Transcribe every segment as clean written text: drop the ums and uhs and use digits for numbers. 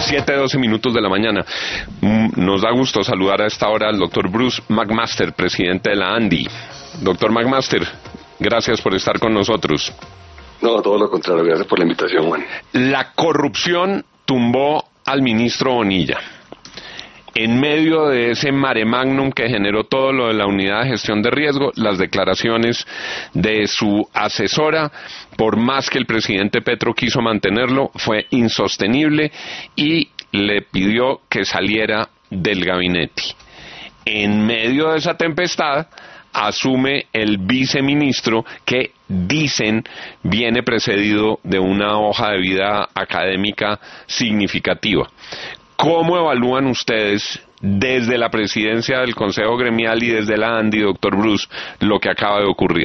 7:12 de la mañana. Nos da gusto saludar a esta hora al doctor Bruce McMaster, presidente de la ANDI. Doctor McMaster, gracias por estar con nosotros. No, todo lo contrario, gracias por la invitación, Juan. La corrupción tumbó al ministro Bonilla. En medio de ese mare magnum que generó todo lo de la unidad de gestión de riesgo, las declaraciones de su asesora, por más que el presidente Petro quiso mantenerlo, fue insostenible y le pidió que saliera del gabinete. En medio de esa tempestad, asume el viceministro que dicen viene precedido de una hoja de vida académica significativa. ¿Cómo evalúan ustedes desde la presidencia del Consejo Gremial y desde la ANDI, doctor Bruce, lo que acaba de ocurrir?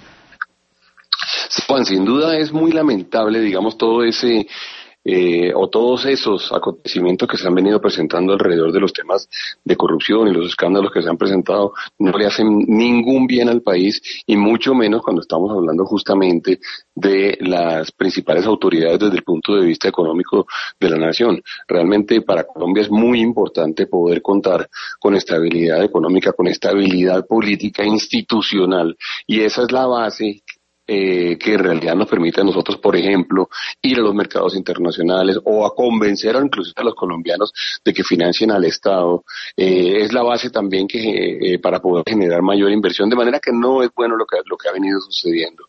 Juan, sin duda es muy lamentable, digamos, todo ese o todos esos acontecimientos que se han venido presentando alrededor de los temas de corrupción y los escándalos que se han presentado no le hacen ningún bien al país, y mucho menos cuando estamos hablando justamente de las principales autoridades desde el punto de vista económico de la nación. Realmente para Colombia es muy importante poder contar con estabilidad económica, con estabilidad política institucional, y esa es la base que en realidad nos permite a nosotros, por ejemplo, ir a los mercados internacionales o a convencer inclusive a los colombianos de que financien al Estado. Es la base también que para poder generar mayor inversión, de manera que no es bueno lo que ha venido sucediendo.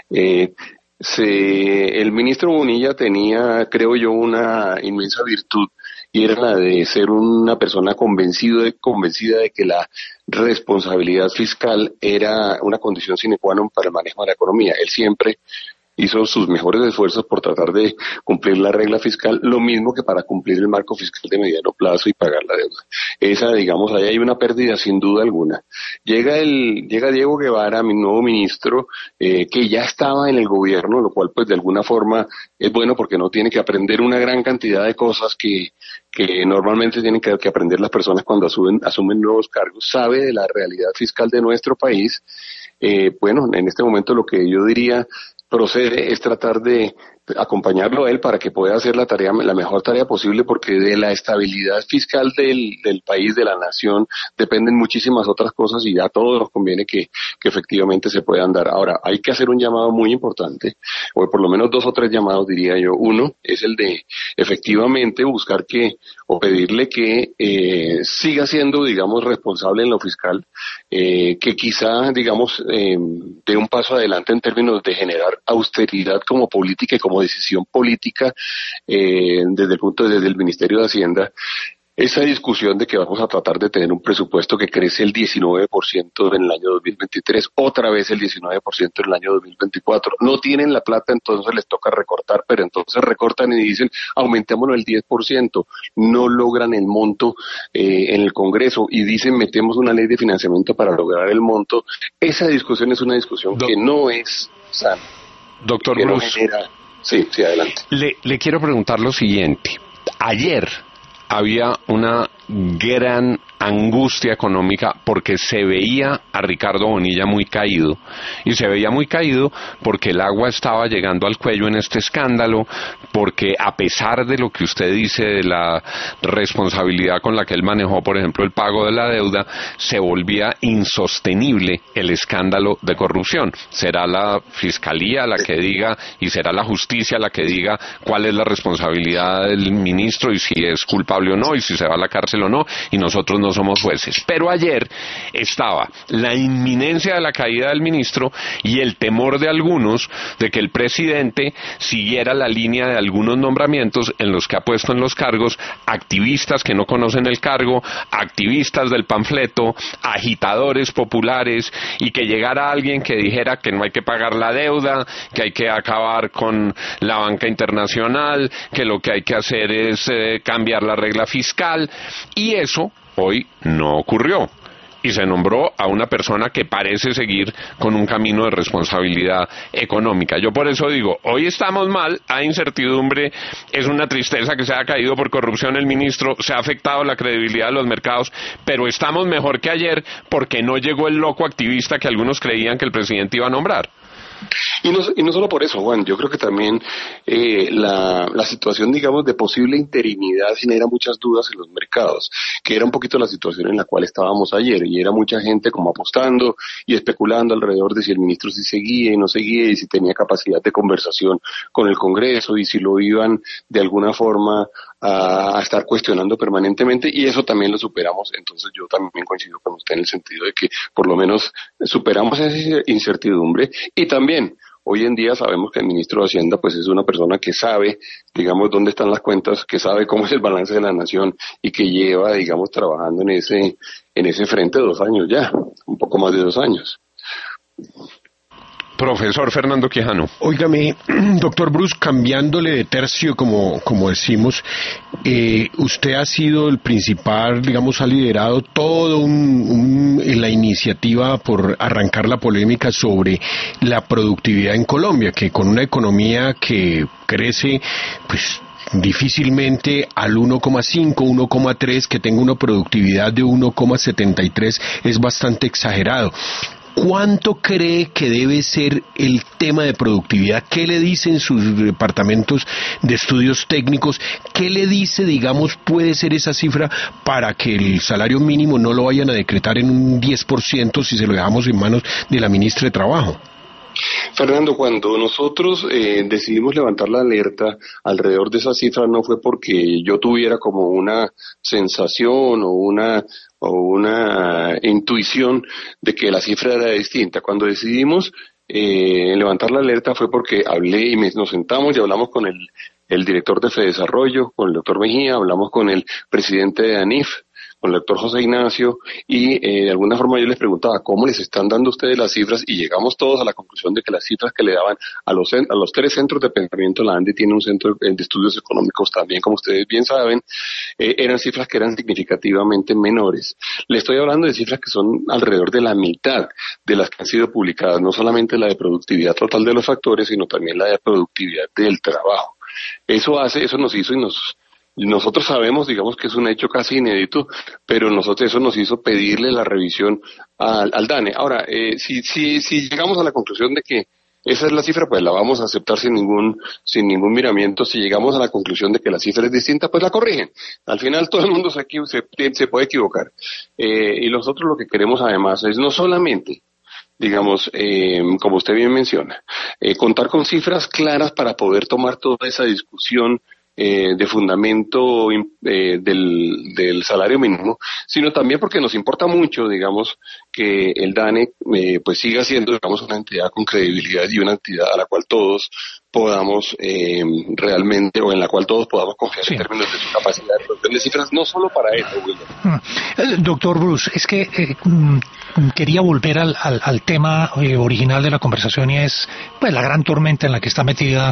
El ministro Bonilla tenía, creo yo, una inmensa virtud, y era la de ser una persona convencida de que la responsabilidad fiscal era una condición sine qua non para el manejo de la economía. Él siempre hizo sus mejores esfuerzos por tratar de cumplir la regla fiscal, lo mismo que para cumplir el marco fiscal de mediano plazo y pagar la deuda. Esa, digamos, ahí hay una pérdida sin duda alguna. Llega Diego Guevara, mi nuevo ministro, que ya estaba en el gobierno, lo cual pues de alguna forma es bueno porque no tiene que aprender una gran cantidad de cosas que normalmente tienen que aprender las personas cuando asumen nuevos cargos. Sabe de la realidad fiscal de nuestro país. Bueno, en este momento lo que yo diría procede es tratar de acompañarlo a él para que pueda hacer la mejor tarea posible, porque de la estabilidad fiscal del país, de la nación, dependen muchísimas otras cosas, y a todos nos conviene que efectivamente se puedan dar. Ahora, hay que hacer un llamado muy importante, o por lo menos 2 o 3 llamados diría yo. Uno es el de efectivamente buscar o pedirle que siga siendo, digamos, responsable en lo fiscal, que quizá, digamos, dé un paso adelante en términos de generar austeridad como política y como decisión política desde el Ministerio de Hacienda. Esa discusión de que vamos a tratar de tener un presupuesto que crece el 19% en el año 2023, otra vez el 19% en el año 2024. No tienen la plata, entonces les toca recortar, pero entonces recortan y dicen aumentémoslo el 10%. No logran el monto en el Congreso y dicen metemos una ley de financiamiento para lograr el monto. Esa discusión es una discusión que no es sana. Doctor Bruce, sí, adelante. Le quiero preguntar lo siguiente. Ayer había una gran angustia económica porque se veía a Ricardo Bonilla muy caído, y se veía muy caído porque el agua estaba llegando al cuello en este escándalo, porque a pesar de lo que usted dice de la responsabilidad con la que él manejó, por ejemplo, el pago de la deuda, se volvía insostenible el escándalo de corrupción. Será la fiscalía la que diga, y será la justicia la que diga cuál es la responsabilidad del ministro y si es culpable o no, y si se va a la cárcel o no, y nosotros no somos jueces. Pero ayer estaba la inminencia de la caída del ministro y el temor de algunos de que el presidente siguiera la línea de algunos nombramientos en los que ha puesto en los cargos activistas que no conocen el cargo, activistas del panfleto, agitadores populares, y que llegara alguien que dijera que no hay que pagar la deuda, que hay que acabar con la banca internacional, que lo que hay que hacer es cambiar la regla fiscal, y eso hoy no ocurrió. Y se nombró a una persona que parece seguir con un camino de responsabilidad económica. Yo por eso digo, hoy estamos mal, hay incertidumbre, es una tristeza que se haya caído por corrupción el ministro, se ha afectado la credibilidad de los mercados, pero estamos mejor que ayer porque no llegó el loco activista que algunos creían que el presidente iba a nombrar. Y no solo por eso, Juan, yo creo que también la situación, digamos, de posible interinidad genera muchas dudas en los mercados, que era un poquito la situación en la cual estábamos ayer, y era mucha gente como apostando y especulando alrededor de si el ministro sí seguía y no seguía, y si tenía capacidad de conversación con el Congreso, y si lo iban de alguna forma a estar cuestionando permanentemente, y eso también lo superamos. Entonces yo también coincido con usted en el sentido de que por lo menos superamos esa incertidumbre. Y también hoy en día sabemos que el ministro de Hacienda pues es una persona que sabe, digamos, dónde están las cuentas, que sabe cómo es el balance de la nación, y que lleva, digamos, trabajando en ese frente 2 años ya, un poco más de 2 años. Profesor Fernando Quijano. Óigame, doctor Bruce, cambiándole de tercio, como decimos, usted ha sido el principal, digamos, ha liderado todo la iniciativa por arrancar la polémica sobre la productividad en Colombia, que con una economía que crece, pues, difícilmente al 1,5, 1,3, que tenga una productividad de 1,73 es bastante exagerado. ¿Cuánto cree que debe ser el tema de productividad? ¿Qué le dicen sus departamentos de estudios técnicos? ¿Qué le dice, digamos, puede ser esa cifra para que el salario mínimo no lo vayan a decretar en un 10% si se lo dejamos en manos de la ministra de Trabajo? Fernando, cuando nosotros decidimos levantar la alerta alrededor de esa cifra, no fue porque yo tuviera como una sensación o una intuición de que la cifra era distinta. Cuando decidimos levantar la alerta fue porque hablé y nos sentamos y hablamos con el director de Fedesarrollo, con el doctor Mejía, hablamos con el presidente de ANIF, con el doctor José Ignacio, y de alguna forma yo les preguntaba cómo les están dando ustedes las cifras, y llegamos todos a la conclusión de que las cifras que le daban a los 3 centros de pensamiento, la ANDE tiene un centro de estudios económicos también, como ustedes bien saben, eran cifras que eran significativamente menores. Le estoy hablando de cifras que son alrededor de la mitad de las que han sido publicadas, no solamente la de productividad total de los factores, sino también la de productividad del trabajo. Eso nos hizo nosotros sabemos, digamos, que es un hecho casi inédito, pero eso nos hizo pedirle la revisión al DANE. Ahora, si llegamos a la conclusión de que esa es la cifra, pues la vamos a aceptar sin ningún miramiento. Si llegamos a la conclusión de que la cifra es distinta, pues la corrigen. Al final todo el mundo se puede equivocar. Y nosotros lo que queremos además es no solamente, digamos, como usted bien menciona, contar con cifras claras para poder tomar toda esa discusión de fundamento del salario mínimo, sino también porque nos importa mucho, digamos, que el DANE pues siga siendo, digamos, una entidad con credibilidad y una entidad a la cual todos podamos realmente, o en la cual todos podamos confiar, sí, en términos de su capacidad de producción de cifras, no solo para eso, William. Doctor Bruce, es que quería volver al tema original de la conversación, y es pues la gran tormenta en la que está metida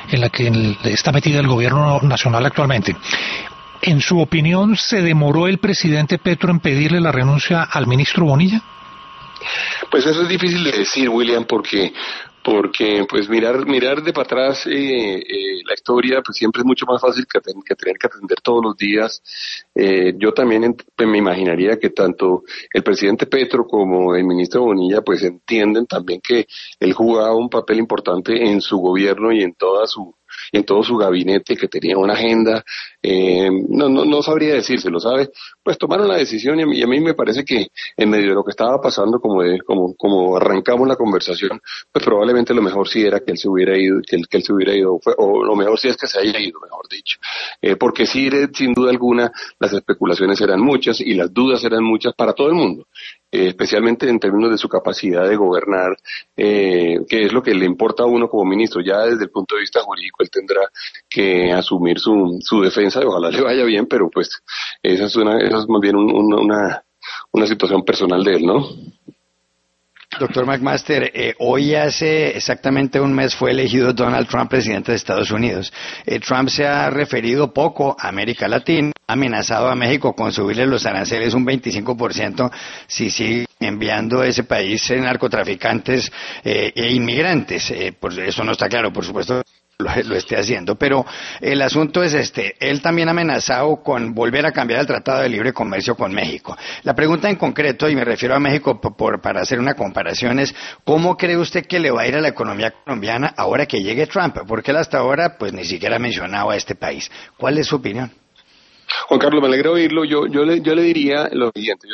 el gobierno nacional actualmente. En su opinión, ¿se demoró el presidente Petro en pedirle la renuncia al ministro Bonilla? Pues eso es difícil de decir, William, porque pues mirar de para atrás la historia pues siempre es mucho más fácil que tener que atender todos los días. Yo también me imaginaría que tanto el presidente Petro como el ministro Bonilla pues entienden también que él jugaba un papel importante en su gobierno y en todo su gabinete, que tenía una agenda, no sabría decírselo, ¿sabe? Pues tomaron la decisión, y a mí me parece que en medio de lo que estaba pasando, como arrancamos la conversación, pues probablemente lo mejor sí era que él se hubiera ido, o lo mejor sí es que se haya ido, mejor dicho, porque sí, sin duda alguna, las especulaciones eran muchas y las dudas eran muchas para todo el mundo. Especialmente en términos de su capacidad de gobernar, que es lo que le importa a uno como ministro. Ya desde el punto de vista jurídico él tendrá que asumir su defensa, y ojalá le vaya bien, pero pues esa es más bien una situación personal de él, ¿no? Doctor McMaster, hoy hace exactamente un mes fue elegido Donald Trump presidente de Estados Unidos. Trump se ha referido poco a América Latina, ha amenazado a México con subirle los aranceles un 25% si sigue enviando a ese país narcotraficantes e inmigrantes. Eso no está claro, por supuesto. lo esté haciendo. Pero el asunto es él también ha amenazado con volver a cambiar el Tratado de Libre Comercio con México. La pregunta en concreto, y me refiero a México para hacer una comparación, es ¿cómo cree usted que le va a ir a la economía colombiana ahora que llegue Trump? Porque él hasta ahora pues ni siquiera ha mencionado a este país. ¿Cuál es su opinión? Juan Carlos, me alegra oírlo. Yo le diría lo siguiente,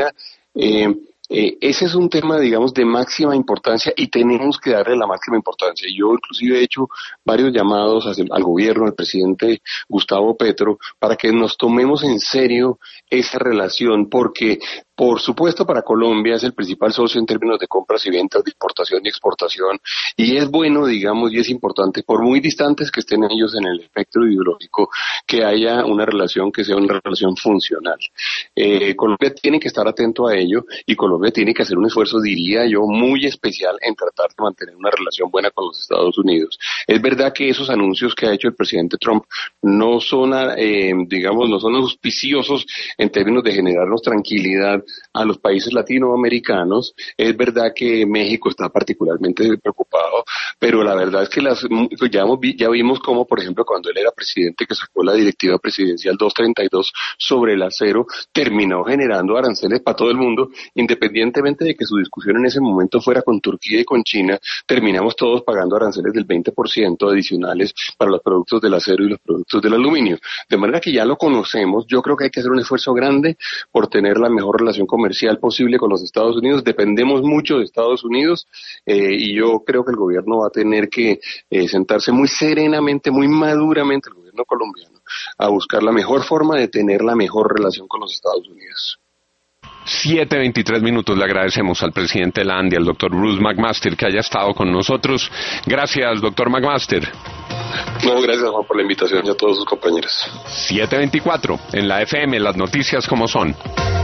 ese es un tema, digamos, de máxima importancia y tenemos que darle la máxima importancia. Yo inclusive he hecho varios llamados al gobierno, al presidente Gustavo Petro, para que nos tomemos en serio esa relación, porque por supuesto para Colombia es el principal socio en términos de compras y ventas, de importación y exportación, y es bueno, digamos, y es importante, por muy distantes que estén ellos en el espectro ideológico, que haya una relación que sea una relación funcional. Colombia tiene que estar atento a ello, y Colombia tiene que hacer un esfuerzo, diría yo, muy especial en tratar de mantener una relación buena con los Estados Unidos. Es verdad que esos anuncios que ha hecho el presidente Trump no son, no son auspiciosos en términos de generarnos tranquilidad a los países latinoamericanos. Es verdad que México está particularmente preocupado, pero la verdad es que ya vimos cómo, por ejemplo, cuando él era presidente, que sacó la directiva presidencial 232 sobre el acero, terminó generando aranceles para todo el mundo, independientemente de que su discusión en ese momento fuera con Turquía y con China. Terminamos todos pagando aranceles del 20% adicionales para los productos del acero y los productos del aluminio. De manera que ya lo conocemos. Yo creo que hay que hacer un esfuerzo grande por tener la mejor relación comercial posible con los Estados Unidos. Dependemos mucho de Estados Unidos, y yo creo que el gobierno va a tener que sentarse muy serenamente, muy maduramente, el gobierno colombiano, a buscar la mejor forma de tener la mejor relación con los Estados Unidos. 7:23. Le agradecemos al presidente de la ANDI, al doctor Bruce McMaster, que haya estado con nosotros. Gracias, doctor McMaster. No, gracias, Juan, por la invitación y a todos sus compañeros. 7:24, en la FM, las noticias como son.